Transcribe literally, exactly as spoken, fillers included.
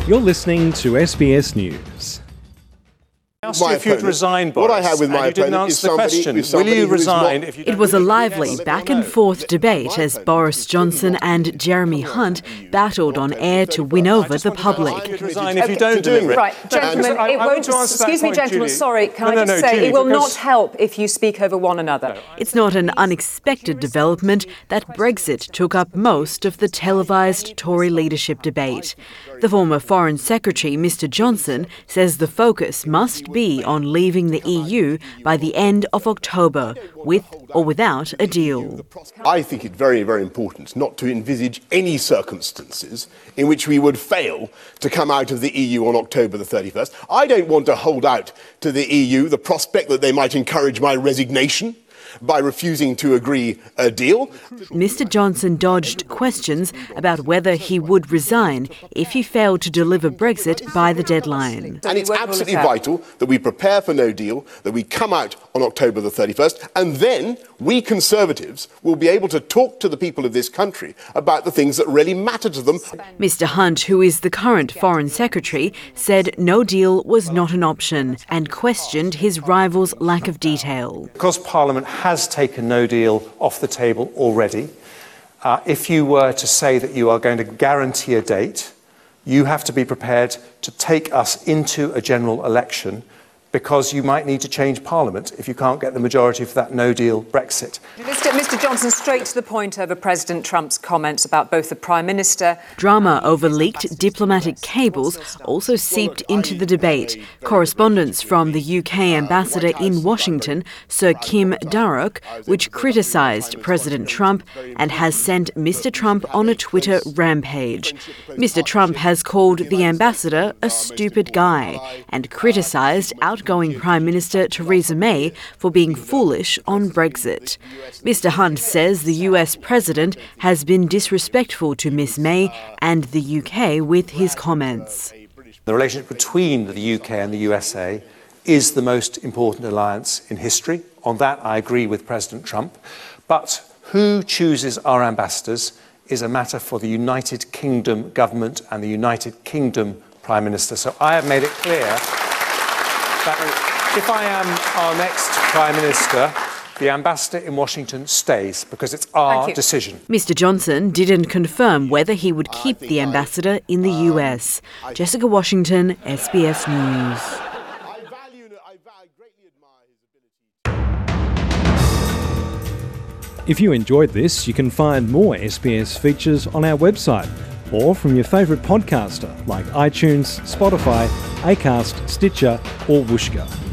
You're listening to S B S News. I asked you if you'd resign, Boris, what I have with my and you didn't opponent answer is the somebody, question. is somebody Will you who is resign not- if you It was a lively Yes. back and forth debate as Boris Johnson and Jeremy Hunt battled on air to win over the public. You'd resign if you don't doing deliver it. Right, gentlemen, I- I it want won't. to answer that Excuse me, point, gentlemen. Julie. Sorry, can No, I no, just no, say Julie, it will because- not help if you speak over one another. It's not an unexpected development that Brexit took up most of the televised Tory leadership debate. The former Foreign Secretary, Mister Johnson, says the focus must be on leaving the E U by the end of October, with or without a deal. I think it very, very important not to envisage any circumstances in which we would fail to come out of the E U on October the thirty-first. I don't want to hold out to the E U the prospect that they might encourage my resignation by refusing to agree a deal. Mister Johnson dodged questions about whether he would resign if he failed to deliver Brexit by the deadline. And it's won't rule absolutely it out. vital that we prepare for no deal, that we come out on October the thirty-first, and then we Conservatives will be able to talk to the people of this country about the things that really matter to them. Mister Hunt, who is the current Foreign Secretary, said no deal was not an option and questioned his rival's lack of detail. Because Parliament has taken no deal off the table already, uh, if you were to say that you are going to guarantee a date, you have to be prepared to take us into a general election, because you might need to change Parliament if you can't get the majority for that no-deal Brexit. Mister Mister Johnson, straight to the point over President Trump's comments about both the Prime Minister. Drama over leaked diplomatic cables also seeped into the debate. Correspondence from the U K ambassador in Washington, Sir Kim Darroch, which criticised President Trump and has sent Mister Trump on a Twitter rampage. Mister Trump has called the ambassador a stupid guy and criticised outgoing Prime Minister Theresa May for being foolish on Brexit. Mister Hunt says the U S President has been disrespectful to Miss May and the U K with his comments. The relationship between the U K and the U S A is the most important alliance in history. On that, I agree with President Trump. But who chooses our ambassadors is a matter for the United Kingdom government and the United Kingdom Prime Minister. So I have made it clear that if I am our next Prime Minister, the ambassador in Washington stays, because it's our Thank you. decision. Mister Johnson didn't confirm whether he would keep the ambassador in the U S. Jessica Washington, S B S News. I value, I greatly admire his ability. If you enjoyed this, you can find more S B S features on our website or from your favourite podcaster like iTunes, Spotify, Acast, Stitcher or Whooshkaa.